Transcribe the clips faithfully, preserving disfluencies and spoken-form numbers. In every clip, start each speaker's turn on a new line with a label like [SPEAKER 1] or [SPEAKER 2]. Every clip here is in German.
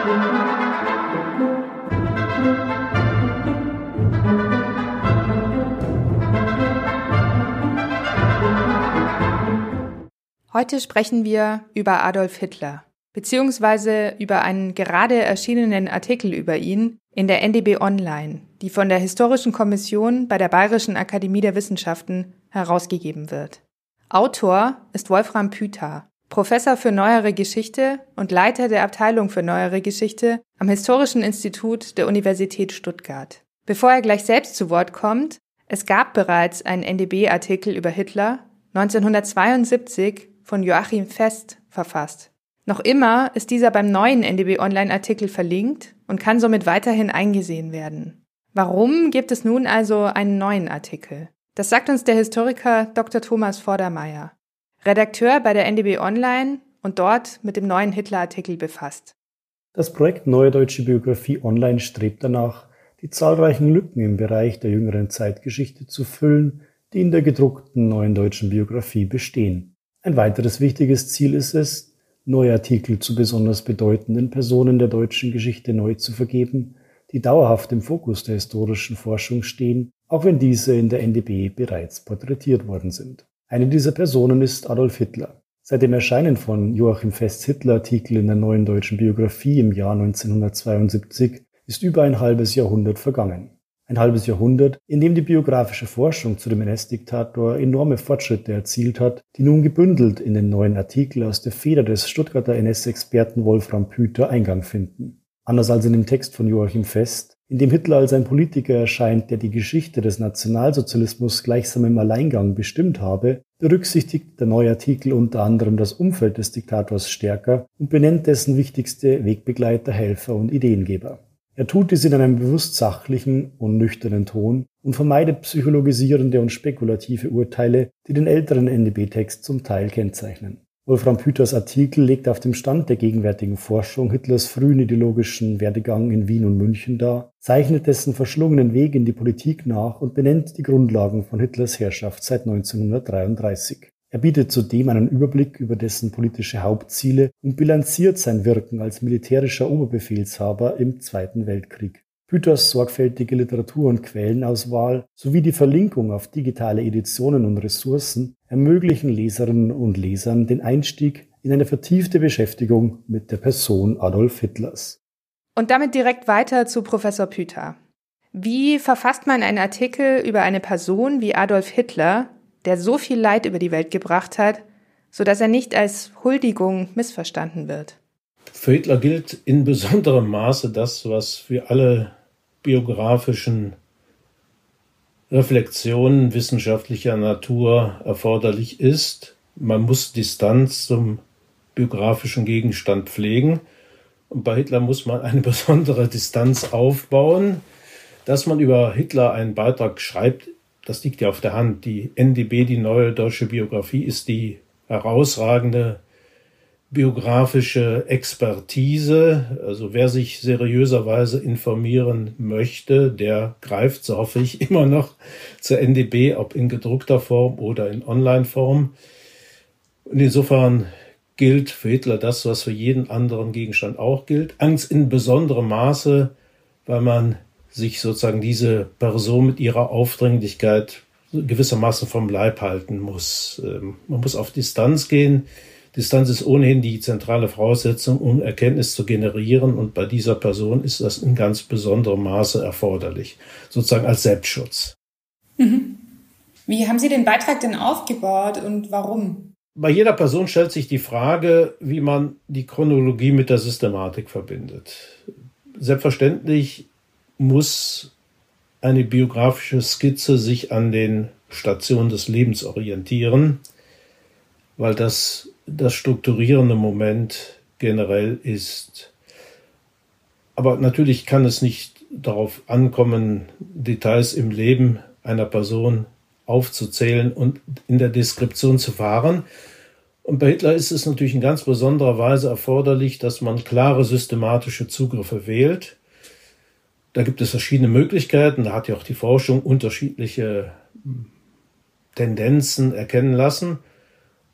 [SPEAKER 1] Heute sprechen wir über Adolf Hitler, beziehungsweise über einen gerade erschienenen Artikel über ihn in der N D B Online, die von der Historischen Kommission bei der Bayerischen Akademie der Wissenschaften herausgegeben wird. Autor ist Wolfram Püther, Professor für Neuere Geschichte und Leiter der Abteilung für Neuere Geschichte am Historischen Institut der Universität Stuttgart. Bevor er gleich selbst zu Wort kommt, es gab bereits einen N D B-Artikel über Hitler, neunzehnhundertzweiundsiebzig, von Joachim Fest verfasst. Noch immer ist dieser beim neuen N D B-Online-Artikel verlinkt und kann somit weiterhin eingesehen werden. Warum gibt es nun also einen neuen Artikel? Das sagt uns der Historiker Doktor Thomas Vordermeier, Redakteur bei der N D B Online und dort mit dem neuen Hitler-Artikel befasst.
[SPEAKER 2] Das Projekt Neue Deutsche Biographie Online strebt danach, die zahlreichen Lücken im Bereich der jüngeren Zeitgeschichte zu füllen, die in der gedruckten Neuen Deutschen Biographie bestehen. Ein weiteres wichtiges Ziel ist es, neue Artikel zu besonders bedeutenden Personen der deutschen Geschichte neu zu vergeben, die dauerhaft im Fokus der historischen Forschung stehen, auch wenn diese in der N D B bereits porträtiert worden sind. Eine dieser Personen ist Adolf Hitler. Seit dem Erscheinen von Joachim Fests Hitler-Artikel in der Neuen Deutschen Biographie im Jahr neunzehnhundertzweiundsiebzig ist über ein halbes Jahrhundert vergangen. Ein halbes Jahrhundert, in dem die biografische Forschung zu dem N S-Diktator enorme Fortschritte erzielt hat, die nun gebündelt in den neuen Artikel aus der Feder des Stuttgarter N S-Experten Wolfram Püther Eingang finden. Anders als in dem Text von Joachim Fest, in dem Hitler als ein Politiker erscheint, der die Geschichte des Nationalsozialismus gleichsam im Alleingang bestimmt habe, berücksichtigt der neue Artikel unter anderem das Umfeld des Diktators stärker und benennt dessen wichtigste Wegbegleiter, Helfer und Ideengeber. Er tut dies in einem bewusst sachlichen und nüchternen Ton und vermeidet psychologisierende und spekulative Urteile, die den älteren N D B-Text zum Teil kennzeichnen. Wolfram Püthers Artikel legt auf dem Stand der gegenwärtigen Forschung Hitlers frühen ideologischen Werdegang in Wien und München dar, zeichnet dessen verschlungenen Weg in die Politik nach und benennt die Grundlagen von Hitlers Herrschaft seit neunzehnhundertdreiunddreißig. Er bietet zudem einen Überblick über dessen politische Hauptziele und bilanziert sein Wirken als militärischer Oberbefehlshaber im Zweiten Weltkrieg. Püthers sorgfältige Literatur- und Quellenauswahl sowie die Verlinkung auf digitale Editionen und Ressourcen ermöglichen Leserinnen und Lesern den Einstieg in eine vertiefte Beschäftigung mit der Person Adolf Hitlers.
[SPEAKER 1] Und damit direkt weiter zu Professor Püther. Wie verfasst man einen Artikel über eine Person wie Adolf Hitler, der so viel Leid über die Welt gebracht hat, sodass er nicht als Huldigung missverstanden wird?
[SPEAKER 3] Für Hitler gilt in besonderem Maße das, was für alle biografischen Reflexionen wissenschaftlicher Natur erforderlich ist. Man muss Distanz zum biografischen Gegenstand pflegen. Und bei Hitler muss man eine besondere Distanz aufbauen. Dass man über Hitler einen Beitrag schreibt, das liegt ja auf der Hand. Die N D B, die Neue Deutsche Biographie, ist die herausragende biografische Expertise. Also wer sich seriöserweise informieren möchte, der greift, so hoffe ich, immer noch zur N D B, ob in gedruckter Form oder in Online-Form. Und insofern gilt für Hitler das, was für jeden anderen Gegenstand auch gilt. Angst in besonderem Maße, weil man sich sozusagen diese Person mit ihrer Aufdringlichkeit gewissermaßen vom Leib halten muss. Man muss auf Distanz gehen. Distanz ist ohnehin die zentrale Voraussetzung, um Erkenntnis zu generieren. Und bei dieser Person ist das in ganz besonderem Maße erforderlich, sozusagen als Selbstschutz.
[SPEAKER 1] Mhm. Wie haben Sie den Beitrag denn aufgebaut und warum?
[SPEAKER 3] Bei jeder Person stellt sich die Frage, wie man die Chronologie mit der Systematik verbindet. Selbstverständlich muss eine biografische Skizze sich an den Stationen des Lebens orientieren, weil das das strukturierende Moment generell ist. Aber natürlich kann es nicht darauf ankommen, Details im Leben einer Person aufzuzählen und in der Deskription zu fahren. Und bei Hitler ist es natürlich in ganz besonderer Weise erforderlich, dass man klare systematische Zugriffe wählt. Da gibt es verschiedene Möglichkeiten. Da hat ja auch die Forschung unterschiedliche Tendenzen erkennen lassen.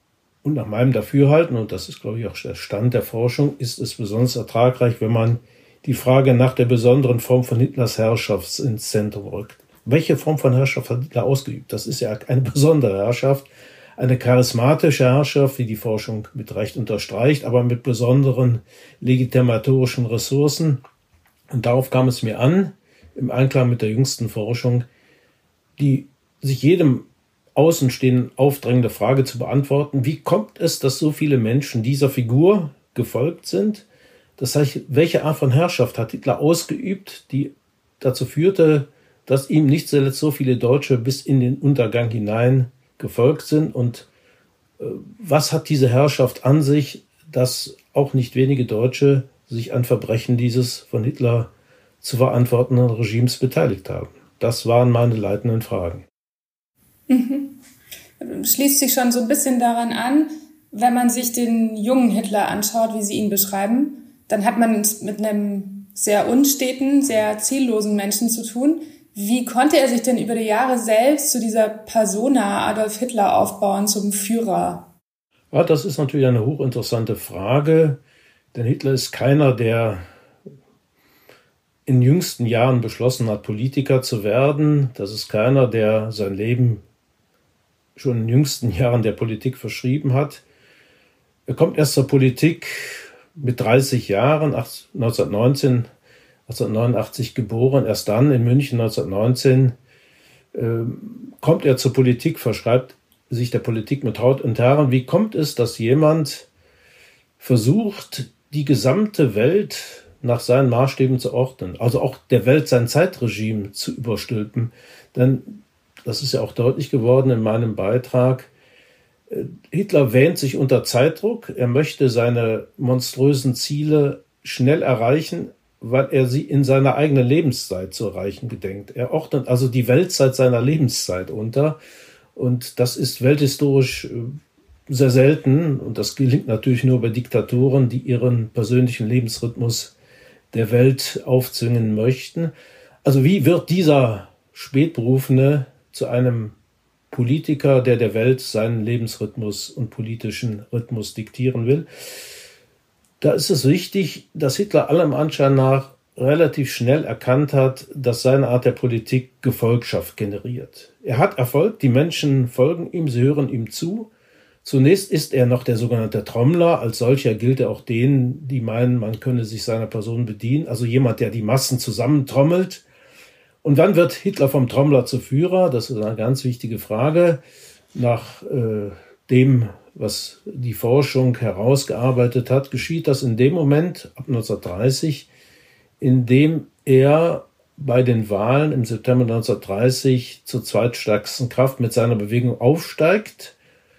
[SPEAKER 3] Und nach meinem Dafürhalten, und das ist, glaube ich, auch der Stand der Forschung, ist es besonders ertragreich, wenn man die Frage nach der besonderen Form von Hitlers Herrschaft ins Zentrum rückt. Welche Form von Herrschaft hat Hitler ausgeübt? Das ist ja eine besondere Herrschaft, eine charismatische Herrschaft, wie die Forschung mit Recht unterstreicht, aber mit besonderen legitimatorischen Ressourcen. Und darauf kam es mir an, im Einklang mit der jüngsten Forschung, die sich jedem Außenstehenden aufdrängende Frage zu beantworten: Wie kommt es, dass so viele Menschen dieser Figur gefolgt sind? Das heißt, welche Art von Herrschaft hat Hitler ausgeübt, die dazu führte, dass ihm nicht zuletzt so viele Deutsche bis in den Untergang hinein gefolgt sind? Und äh, was hat diese Herrschaft an sich, dass auch nicht wenige Deutsche sich an Verbrechen dieses von Hitler zu verantwortenden Regimes beteiligt haben? Das waren meine leitenden Fragen.
[SPEAKER 1] Mhm. Schließt sich schon so ein bisschen daran an, wenn man sich den jungen Hitler anschaut, wie Sie ihn beschreiben, dann hat man es mit einem sehr unsteten, sehr ziellosen Menschen zu tun. Wie konnte er sich denn über die Jahre selbst zu dieser Persona Adolf Hitler aufbauen, zum Führer?
[SPEAKER 3] Ja, das ist natürlich eine hochinteressante Frage, denn Hitler ist keiner, der in jüngsten Jahren beschlossen hat, Politiker zu werden. Das ist keiner, der sein Leben schon in jüngsten Jahren der Politik verschrieben hat. Er kommt erst zur Politik mit dreißig Jahren, neunzehnhundertneunzehn, neunzehnhundertneunundachtzig geboren. Erst dann in München neunzehnhundertneunzehn äh, kommt er zur Politik, verschreibt sich der Politik mit Haut und Haaren. Wie kommt es, dass jemand versucht, die gesamte Welt nach seinen Maßstäben zu ordnen, also auch der Welt sein Zeitregime zu überstülpen? Denn das ist ja auch deutlich geworden in meinem Beitrag. Hitler wähnt sich unter Zeitdruck. Er möchte seine monströsen Ziele schnell erreichen, weil er sie in seiner eigenen Lebenszeit zu erreichen gedenkt. Er ordnet also die Weltzeit seiner Lebenszeit unter. Und das ist welthistorisch sehr selten. Und das gelingt natürlich nur bei Diktatoren, die ihren persönlichen Lebensrhythmus der Welt aufzwingen möchten. Also wie wird dieser Spätberufene zu einem Politiker, der der Welt seinen Lebensrhythmus und politischen Rhythmus diktieren will? Da ist es wichtig, dass Hitler allem Anschein nach relativ schnell erkannt hat, dass seine Art der Politik Gefolgschaft generiert. Er hat Erfolg, die Menschen folgen ihm, sie hören ihm zu. Zunächst ist er noch der sogenannte Trommler. Als solcher gilt er auch denen, die meinen, man könne sich seiner Person bedienen. Also jemand, der die Massen zusammentrommelt. Und wann wird Hitler vom Trommler zu Führer? Das ist eine ganz wichtige Frage. Nach äh, dem, was die Forschung herausgearbeitet hat, geschieht das in dem Moment, ab neunzehnhundertdreißig, in dem er bei den Wahlen im September neunzehnhundertdreißig zur zweitstärksten Kraft mit seiner Bewegung aufsteigt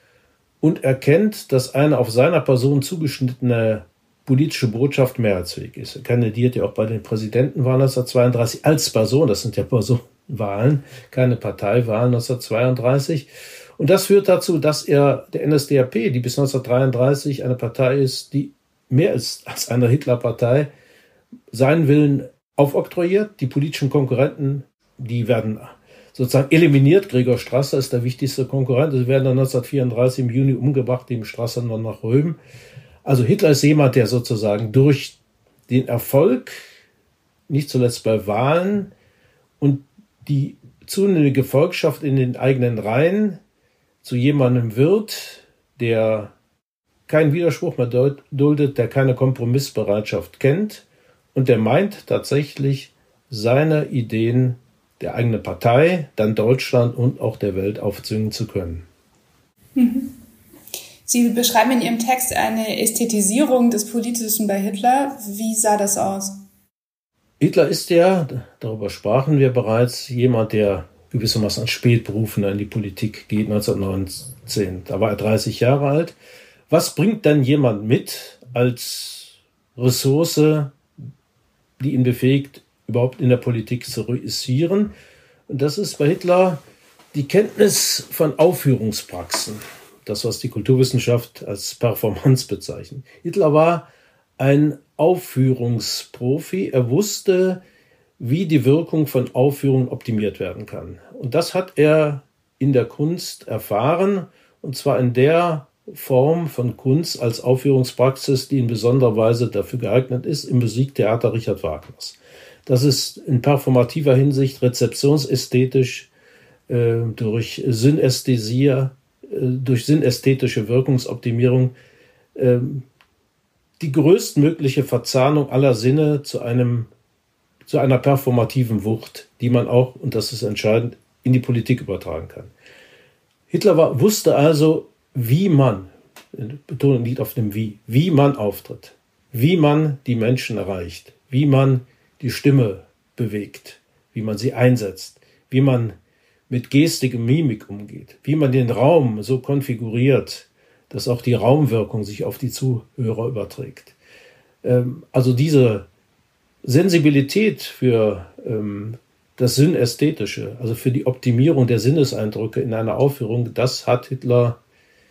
[SPEAKER 3] und erkennt, dass eine auf seiner Person zugeschnittene politische Botschaft mehrheitsfähig ist. Er kandidiert ja auch bei den Präsidentenwahlen neunzehnhundertzweiunddreißig als Person, das sind ja Personenwahlen, keine Parteiwahlen neunzehnhundertzweiunddreißig. Und das führt dazu, dass er der N S D A P, die bis neunzehnhundertdreiunddreißig eine Partei ist, die mehr ist als eine Hitlerpartei, seinen Willen aufoktroyiert. Die politischen Konkurrenten, die werden sozusagen eliminiert. Gregor Strasser ist der wichtigste Konkurrent. Sie werden dann neunzehnhundertvierunddreißig im Juni umgebracht, dem Strasser dann nach Röhm. Also Hitler ist jemand, der sozusagen durch den Erfolg, nicht zuletzt bei Wahlen und die zunehmende Gefolgschaft in den eigenen Reihen zu jemandem wird, der keinen Widerspruch mehr duldet, der keine Kompromissbereitschaft kennt und der meint tatsächlich, seine Ideen der eigenen Partei, dann Deutschland und auch der Welt aufzwingen zu können.
[SPEAKER 1] Mhm. Sie beschreiben in Ihrem Text eine Ästhetisierung des Politischen bei Hitler. Wie sah das aus?
[SPEAKER 3] Hitler ist ja, darüber sprachen wir bereits, jemand, der gewissermaßen als Spätberufener in die Politik geht, neunzehnhundertneunzehn. Da war er dreißig Jahre alt. Was bringt denn jemand mit als Ressource, die ihn befähigt, überhaupt in der Politik zu reüssieren? Und das ist bei Hitler die Kenntnis von Aufführungspraxen. Das, was die Kulturwissenschaft als Performance bezeichnet. Hitler war ein Aufführungsprofi. Er wusste, wie die Wirkung von Aufführungen optimiert werden kann. Und das hat er in der Kunst erfahren, und zwar in der Form von Kunst als Aufführungspraxis, die in besonderer Weise dafür geeignet ist, im Musiktheater Richard Wagners. Das ist in performativer Hinsicht rezeptionsästhetisch äh, durch Synästhesie, äh, durch synästhetische Wirkungsoptimierung äh, die größtmögliche Verzahnung aller Sinne zu einem zu einer performativen Wucht, die man auch, und das ist entscheidend, in die Politik übertragen kann. Hitler war, wusste also, wie man, Betonung liegt auf dem Wie, wie man auftritt, wie man die Menschen erreicht, wie man die Stimme bewegt, wie man sie einsetzt, wie man mit Gestik und Mimik umgeht, wie man den Raum so konfiguriert, dass auch die Raumwirkung sich auf die Zuhörer überträgt. Also diese Sensibilität für ähm, das Synästhetische, also für die Optimierung der Sinneseindrücke in einer Aufführung, das hat Hitler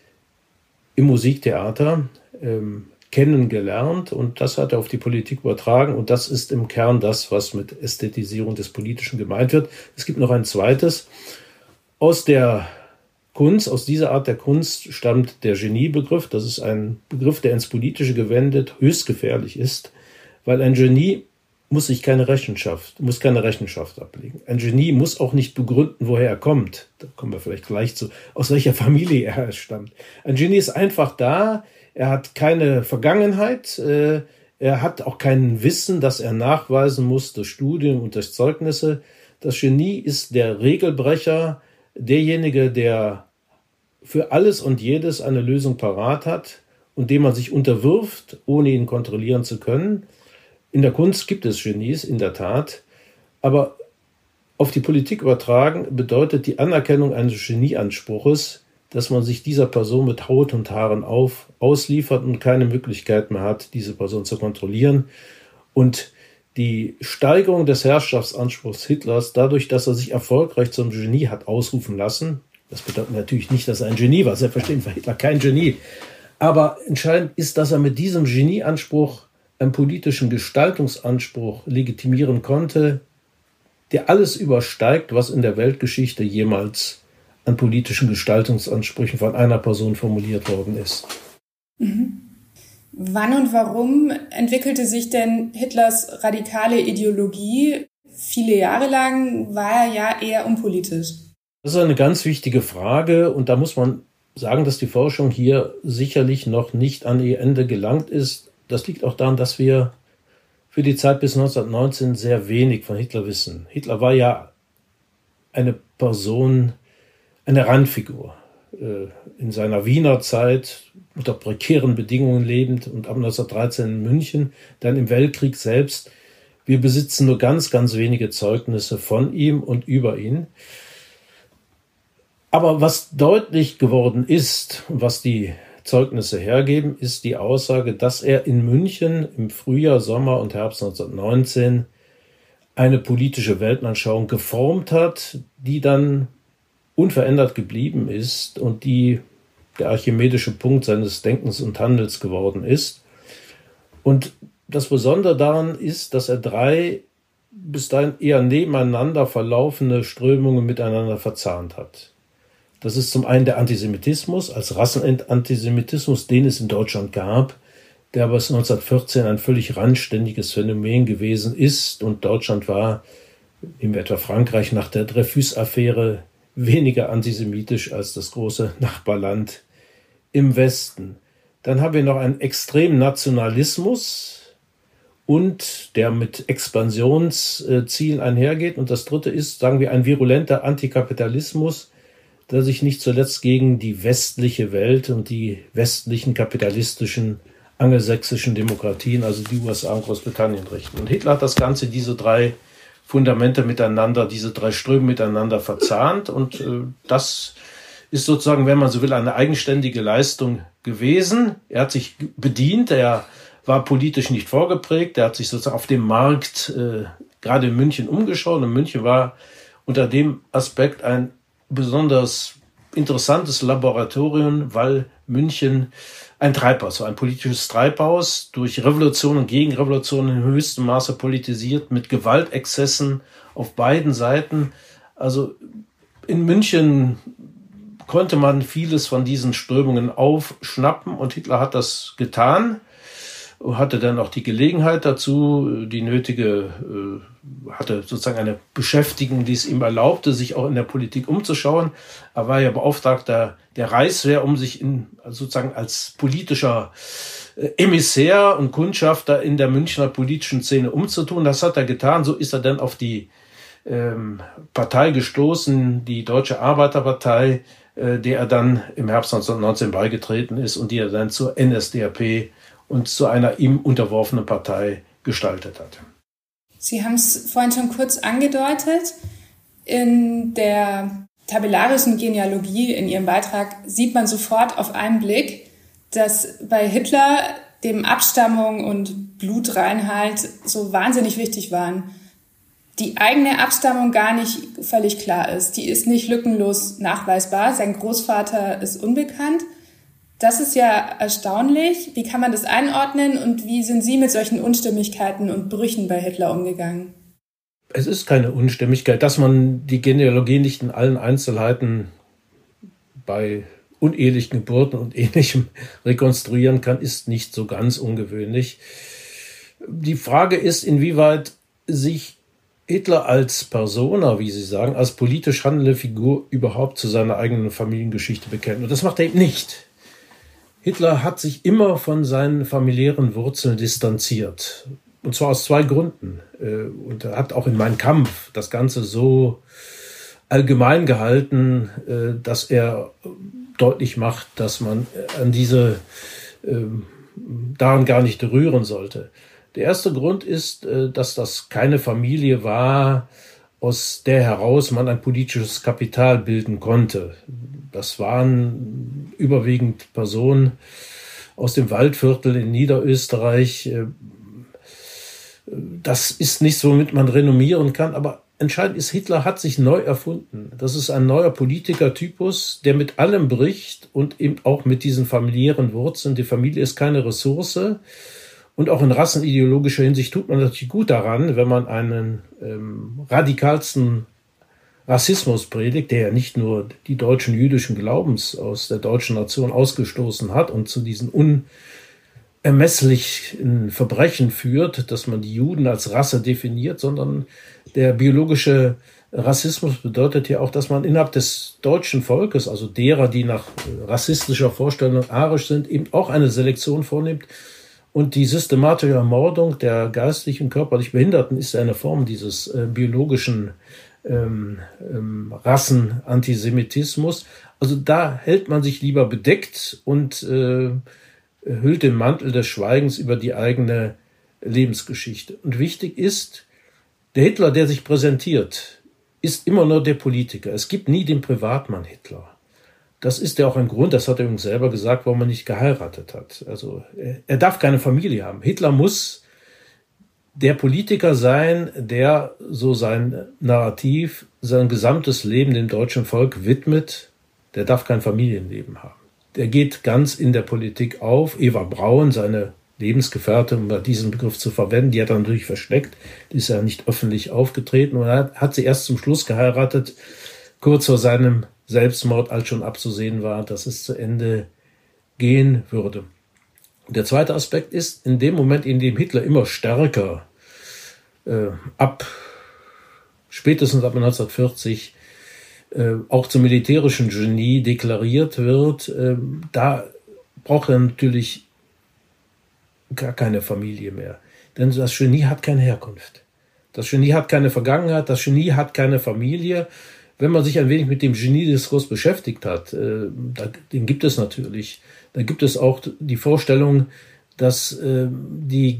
[SPEAKER 3] im Musiktheater ähm, kennengelernt und das hat er auf die Politik übertragen und das ist im Kern das, was mit Ästhetisierung des Politischen gemeint wird. Es gibt noch ein zweites. Aus der Kunst, aus dieser Art der Kunst stammt der Geniebegriff. Das ist ein Begriff, der ins Politische gewendet höchst gefährlich ist, weil ein Genie muss sich keine Rechenschaft, muss keine Rechenschaft ablegen. Ein Genie muss auch nicht begründen, woher er kommt. Da kommen wir vielleicht gleich zu, aus welcher Familie er stammt. Ein Genie ist einfach da, er hat keine Vergangenheit, äh, er hat auch kein Wissen, das er nachweisen muss durch Studien und durch Zeugnisse. Das Genie ist der Regelbrecher, derjenige, der für alles und jedes eine Lösung parat hat und dem man sich unterwirft, ohne ihn kontrollieren zu können. In der Kunst gibt es Genies, in der Tat, aber auf die Politik übertragen bedeutet die Anerkennung eines Genieanspruches, dass man sich dieser Person mit Haut und Haaren auf, ausliefert und keine Möglichkeit mehr hat, diese Person zu kontrollieren. Und die Steigerung des Herrschaftsanspruchs Hitlers, dadurch, dass er sich erfolgreich zum Genie hat ausrufen lassen, das bedeutet natürlich nicht, dass er ein Genie war, selbstverständlich war Hitler kein Genie, aber entscheidend ist, dass er mit diesem Genieanspruch einen politischen Gestaltungsanspruch legitimieren konnte, der alles übersteigt, was in der Weltgeschichte jemals an politischen Gestaltungsansprüchen von einer Person formuliert worden ist.
[SPEAKER 1] Mhm. Wann und warum entwickelte sich denn Hitlers radikale Ideologie? Viele Jahre lang war er ja eher unpolitisch.
[SPEAKER 3] Das ist eine ganz wichtige Frage und da muss man sagen, dass die Forschung hier sicherlich noch nicht an ihr Ende gelangt ist. Das liegt auch daran, dass wir für die Zeit bis neunzehnhundertneunzehn sehr wenig von Hitler wissen. Hitler war ja eine Person, eine Randfigur. In seiner Wiener Zeit unter prekären Bedingungen lebend und ab neunzehnhundertdreizehn in München, dann im Weltkrieg selbst. Wir besitzen nur ganz, ganz wenige Zeugnisse von ihm und über ihn. Aber was deutlich geworden ist und was die Zeugnisse hergeben, ist die Aussage, dass er in München im Frühjahr, Sommer und Herbst neunzehnhundertneunzehn eine politische Weltanschauung geformt hat, die dann unverändert geblieben ist und die der archimedische Punkt seines Denkens und Handelns geworden ist. Und das Besondere daran ist, dass er drei bis dahin eher nebeneinander verlaufende Strömungen miteinander verzahnt hat. Das ist zum einen der Antisemitismus als Rassenantisemitismus, den es in Deutschland gab, der aber bis neunzehnhundertvierzehn ein völlig randständiges Phänomen gewesen ist. Und Deutschland war, nehmen wir etwa Frankreich, nach der Dreyfus-Affäre weniger antisemitisch als das große Nachbarland im Westen. Dann haben wir noch einen extremen Nationalismus und der mit Expansionszielen einhergeht. Und das dritte ist, sagen wir, ein virulenter Antikapitalismus, der sich nicht zuletzt gegen die westliche Welt und die westlichen kapitalistischen angelsächsischen Demokratien, also die U S A und Großbritannien, richten. Und Hitler hat das Ganze, diese drei Fundamente miteinander, diese drei Ströme miteinander verzahnt. Und äh, das ist sozusagen, wenn man so will, eine eigenständige Leistung gewesen. Er hat sich bedient, er war politisch nicht vorgeprägt, er hat sich sozusagen auf dem Markt äh, gerade in München umgeschaut. Und München war unter dem Aspekt ein besonders interessantes Laboratorium, weil München ein Treibhaus war, ein politisches Treibhaus, durch Revolutionen und Gegenrevolutionen in höchstem Maße politisiert, mit Gewaltexzessen auf beiden Seiten. Also in München konnte man vieles von diesen Strömungen aufschnappen und Hitler hat das getan, hatte dann auch die Gelegenheit dazu, die nötige, hatte sozusagen eine Beschäftigung, die es ihm erlaubte, sich auch in der Politik umzuschauen. Er war ja Beauftragter der Reichswehr, um sich in, sozusagen als politischer Emissär und Kundschafter in der Münchner politischen Szene umzutun. Das hat er getan. So ist er dann auf die ähm, Partei gestoßen, die Deutsche Arbeiterpartei, äh, der er dann im Herbst neunzehnhundertneunzehn beigetreten ist und die er dann zur N S D A P und zu einer ihm unterworfenen Partei gestaltet hat.
[SPEAKER 1] Sie haben es vorhin schon kurz angedeutet. In der tabellarischen Genealogie in Ihrem Beitrag sieht man sofort auf einen Blick, dass bei Hitler dem Abstammung und Blutreinheit so wahnsinnig wichtig waren. Die eigene Abstammung gar nicht völlig klar ist. Die ist nicht lückenlos nachweisbar. Sein Großvater ist unbekannt. Das ist ja erstaunlich. Wie kann man das einordnen und wie sind Sie mit solchen Unstimmigkeiten und Brüchen bei Hitler umgegangen?
[SPEAKER 3] Es ist keine Unstimmigkeit. Dass man die Genealogie nicht in allen Einzelheiten bei unehelichen Geburten und Ähnlichem rekonstruieren kann, ist nicht so ganz ungewöhnlich. Die Frage ist, inwieweit sich Hitler als Persona, wie Sie sagen, als politisch handelnde Figur überhaupt zu seiner eigenen Familiengeschichte bekennt. Und das macht er eben nicht. Hitler hat sich immer von seinen familiären Wurzeln distanziert. Und zwar aus zwei Gründen. Und er hat auch in Mein Kampf das Ganze so allgemein gehalten, dass er deutlich macht, dass man an diese, daran gar nicht rühren sollte. Der erste Grund ist, dass das keine Familie war, aus der heraus man ein politisches Kapital bilden konnte. Das waren überwiegend Personen aus dem Waldviertel in Niederösterreich. Das ist nichts, womit man renommieren kann, aber entscheidend ist, Hitler hat sich neu erfunden. Das ist ein neuer Politikertypus, der mit allem bricht und eben auch mit diesen familiären Wurzeln. Die Familie ist keine Ressource. Und auch in rassenideologischer Hinsicht tut man natürlich gut daran, wenn man einen ähm, radikalsten Rassismus predigt, der ja nicht nur die deutschen jüdischen Glaubens aus der deutschen Nation ausgestoßen hat und zu diesen unermesslichen Verbrechen führt, dass man die Juden als Rasse definiert, sondern der biologische Rassismus bedeutet ja auch, dass man innerhalb des deutschen Volkes, also derer, die nach rassistischer Vorstellung arisch sind, eben auch eine Selektion vornimmt. Und die systematische Ermordung der geistlich und körperlich Behinderten ist eine Form dieses äh, biologischen ähm, ähm, Rassenantisemitismus. Also da hält man sich lieber bedeckt und äh, hüllt den Mantel des Schweigens über die eigene Lebensgeschichte. Und wichtig ist, der Hitler, der sich präsentiert, ist immer nur der Politiker. Es gibt nie den Privatmann Hitler. Das ist ja auch ein Grund, das hat er übrigens selber gesagt, warum er nicht geheiratet hat. Also er darf keine Familie haben. Hitler muss der Politiker sein, der so sein Narrativ, sein gesamtes Leben dem deutschen Volk widmet. Der darf kein Familienleben haben. Der geht ganz in der Politik auf. Eva Braun, seine Lebensgefährtin, um diesen Begriff zu verwenden, die hat er natürlich versteckt. Die ist ja nicht öffentlich aufgetreten. Und er hat sie erst zum Schluss geheiratet, kurz vor seinem Selbstmord, als schon abzusehen war, dass es zu Ende gehen würde. Der zweite Aspekt ist, in dem Moment, in dem Hitler immer stärker äh, ab spätestens ab neunzehnhundertvierzig äh, auch zum militärischen Genie deklariert wird, äh, da braucht er natürlich gar keine Familie mehr. Denn das Genie hat keine Herkunft. Das Genie hat keine Vergangenheit, das Genie hat keine Familie. Wenn man sich ein wenig mit dem Geniediskurs beschäftigt hat, äh, da, den gibt es natürlich, da gibt es auch die Vorstellung, dass äh, die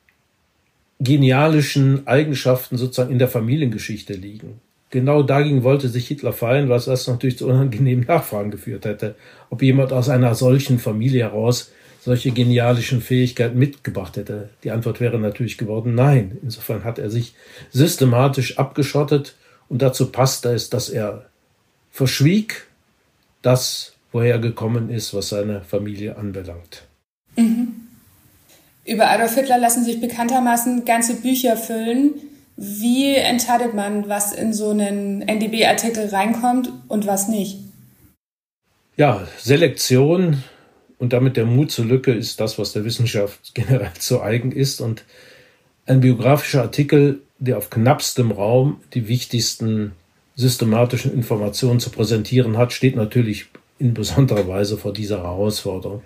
[SPEAKER 3] genialischen Eigenschaften sozusagen in der Familiengeschichte liegen. Genau dagegen wollte sich Hitler feiern, was das natürlich zu unangenehmen Nachfragen geführt hätte, ob jemand aus einer solchen Familie heraus solche genialischen Fähigkeiten mitgebracht hätte. Die Antwort wäre natürlich geworden, nein. Insofern hat er sich systematisch abgeschottet. Und dazu passt es, dass er verschwieg das, woher er gekommen ist, was seine Familie anbelangt.
[SPEAKER 1] Mhm. Über Adolf Hitler lassen sich bekanntermaßen ganze Bücher füllen. Wie entscheidet man, was in so einen N D B-Artikel reinkommt und was nicht?
[SPEAKER 3] Ja, Selektion und damit der Mut zur Lücke ist das, was der Wissenschaft generell zu eigen ist. Und ein biografischer Artikel, der auf knappstem Raum die wichtigsten systematischen Informationen zu präsentieren hat, steht natürlich in besonderer Weise vor dieser Herausforderung.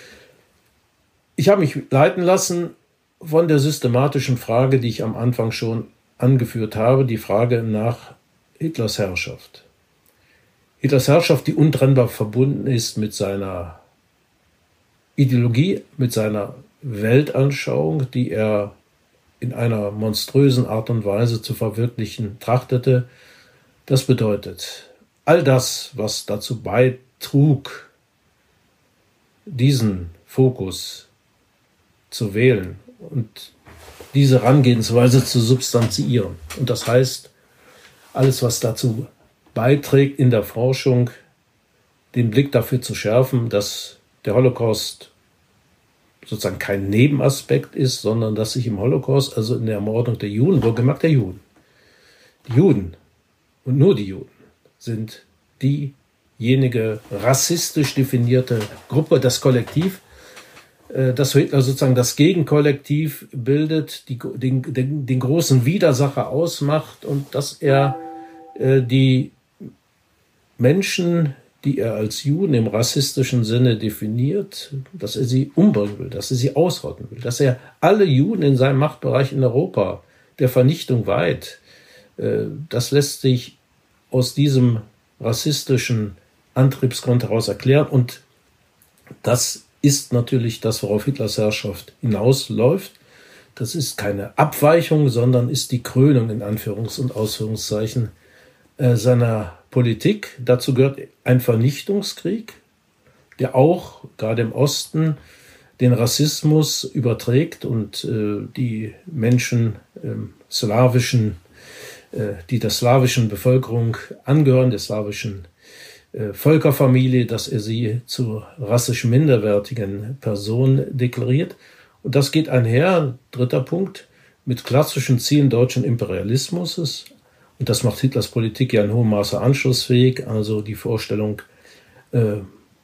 [SPEAKER 3] Ich habe mich leiten lassen von der systematischen Frage, die ich am Anfang schon angeführt habe, die Frage nach Hitlers Herrschaft. Hitlers Herrschaft, die untrennbar verbunden ist mit seiner Ideologie, mit seiner Weltanschauung, die er in einer monströsen Art und Weise zu verwirklichen trachtete. Das bedeutet, all das, was dazu beitrug, diesen Fokus zu wählen und diese Herangehensweise zu substanziieren. Und das heißt, alles, was dazu beiträgt, in der Forschung den Blick dafür zu schärfen, dass der Holocaust sozusagen kein Nebenaspekt ist, sondern dass sich im Holocaust, also in der Ermordung der Juden, wohlgemerkt der Juden, die Juden und nur die Juden sind diejenige rassistisch definierte Gruppe, das Kollektiv, das Hitler sozusagen das Gegenkollektiv bildet, die, den, den, den großen Widersacher ausmacht und dass er äh, die Menschen, die er als Juden im rassistischen Sinne definiert, dass er sie umbringen will, dass er sie ausrotten will, dass er alle Juden in seinem Machtbereich in Europa der Vernichtung weiht. Das lässt sich aus diesem rassistischen Antriebsgrund heraus erklären. Und das ist natürlich das, worauf Hitlers Herrschaft hinausläuft. Das ist keine Abweichung, sondern ist die Krönung in Anführungs- und Ausführungszeichen seiner Politik. Dazu gehört ein Vernichtungskrieg, der auch gerade im Osten den Rassismus überträgt und äh, die Menschen äh, slawischen, äh, die der slawischen Bevölkerung angehören, der slawischen äh, Völkerfamilie, dass er sie zur rassisch minderwertigen Person deklariert. Und das geht einher, dritter Punkt, mit klassischen Zielen deutschen Imperialismus. Und das macht Hitlers Politik ja in hohem Maße anschlussfähig. Also die Vorstellung, äh,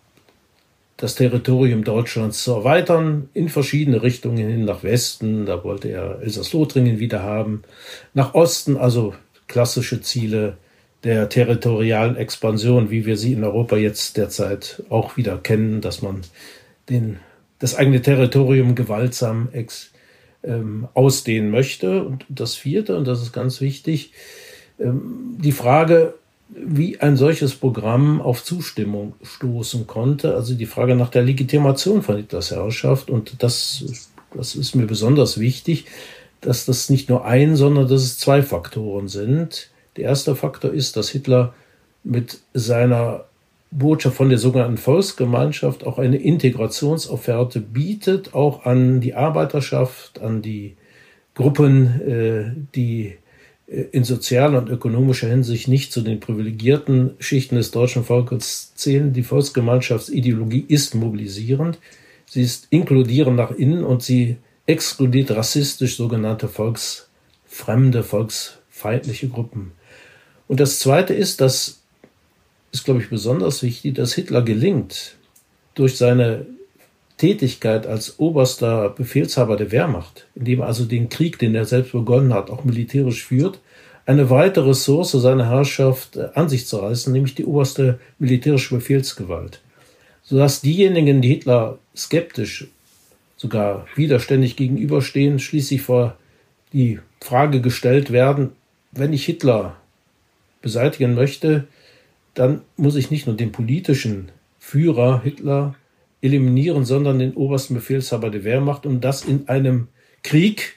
[SPEAKER 3] das Territorium Deutschlands zu erweitern, in verschiedene Richtungen hin, nach Westen, da wollte er Elsass-Lothringen wieder haben, nach Osten, also klassische Ziele der territorialen Expansion, wie wir sie in Europa jetzt derzeit auch wieder kennen, dass man den, das eigene Territorium gewaltsam ex, ähm, ausdehnen möchte. Und das vierte, und das ist ganz wichtig, die Frage, wie ein solches Programm auf Zustimmung stoßen konnte, also die Frage nach der Legitimation von Hitlers Herrschaft. Und das, das ist mir besonders wichtig, dass das nicht nur ein, sondern dass es zwei Faktoren sind. Der erste Faktor ist, dass Hitler mit seiner Botschaft von der sogenannten Volksgemeinschaft auch eine Integrationsofferte bietet, auch an die Arbeiterschaft, an die Gruppen, die in sozialer und ökonomischer Hinsicht nicht zu den privilegierten Schichten des deutschen Volkes zählen. Die Volksgemeinschaftsideologie ist mobilisierend, sie ist inkludierend nach innen und sie exkludiert rassistisch sogenannte volksfremde, volksfeindliche Gruppen. Und das Zweite ist, das ist, glaube ich, besonders wichtig, dass Hitler gelingt, durch seine Tätigkeit als oberster Befehlshaber der Wehrmacht, indem er also den Krieg, den er selbst begonnen hat, auch militärisch führt, eine weitere Ressource seiner Herrschaft an sich zu reißen, nämlich die oberste militärische Befehlsgewalt. Sodass diejenigen, die Hitler skeptisch, sogar widerständig gegenüberstehen, schließlich vor die Frage gestellt werden, wenn ich Hitler beseitigen möchte, dann muss ich nicht nur den politischen Führer Hitler eliminieren, sondern den obersten Befehlshaber der Wehrmacht, und das in einem Krieg,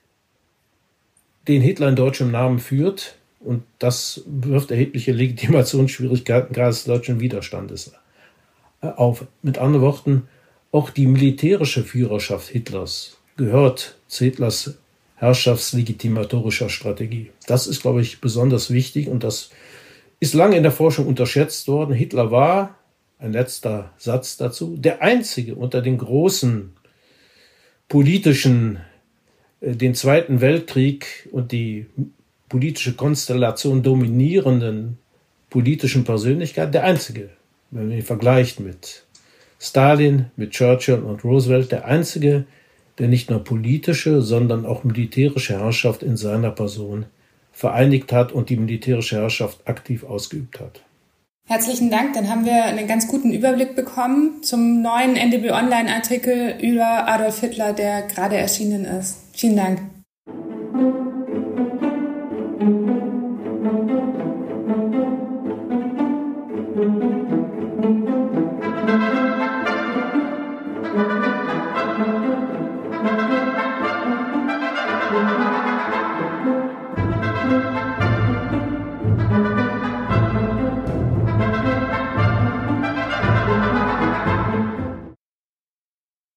[SPEAKER 3] den Hitler in deutschem Namen führt, und das wirft erhebliche Legitimationsschwierigkeiten gerade des deutschen Widerstandes auf. Mit anderen Worten, auch die militärische Führerschaft Hitlers gehört zu Hitlers herrschaftslegitimatorischer Strategie. Das ist, glaube ich, besonders wichtig, und das ist lange in der Forschung unterschätzt worden. Hitler war, ein letzter Satz dazu, der einzige unter den großen politischen, äh, den Zweiten Weltkrieg und die politische Konstellation dominierenden politischen Persönlichkeit, der einzige wenn man ihn vergleicht mit Stalin, mit Churchill und Roosevelt, der einzige, der nicht nur politische, sondern auch militärische Herrschaft in seiner Person vereinigt hat und die militärische Herrschaft aktiv ausgeübt hat.
[SPEAKER 1] Herzlichen Dank, dann haben wir einen ganz guten Überblick bekommen zum neuen N D B Online-Artikel über Adolf Hitler, der gerade erschienen ist. Vielen Dank.